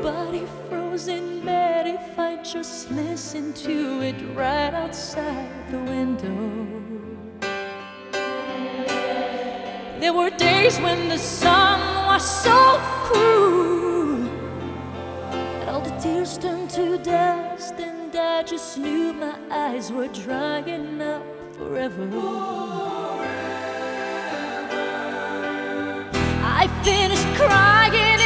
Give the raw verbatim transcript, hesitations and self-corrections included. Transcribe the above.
body froze in bed if I just listened to it right outside the window. There were days when the sun was so cruel that all the tears turned to dust, and I just knew my eyes were drying up forever. I finished crying.